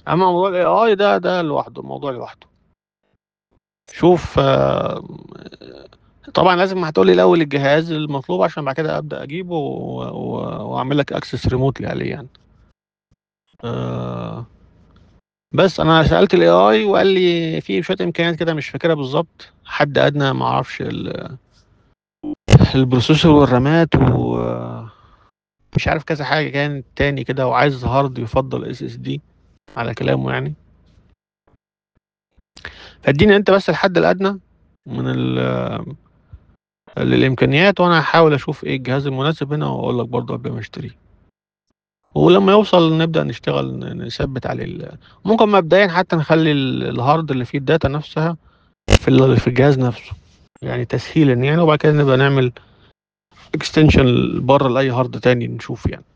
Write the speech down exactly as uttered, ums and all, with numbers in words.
اما موضوع الاي اي ده ده لوحده، الموضوع لوحده. شوف آه، طبعا لازم هتقولي الاول الجهاز المطلوب عشان بعد كده ابدا اجيبه و- و- واعمل لك اكسس ريموتلي عليه يعني. آه، بس انا سالت الاي اي وقال لي في شويه امكانيات كده مش فاكرها بالظبط، حد ادنى ما اعرفش ال- البروسيسور والرامات ومش عارف كذا حاجه كان تاني كده، وعايز هارد يفضل اس اس دي على كلامه يعني. فاديني انت بس الحد الادنى من ال- الامكانيات، وانا هحاول اشوف ايه الجهاز المناسب هنا واقول لك برضه قبل ما اشتريه. ولما يوصل نبدأ نشتغل ن- نثبت عليه ال... ممكن مبدئيا حتى نخلي ال- الهارد اللي فيه الداتا نفسها في ال- في الجهاز نفسه، يعني تسهيلا يعني، وبعد كده نبقى نعمل اكستنشن بره لأي هارد تاني نشوف يعني.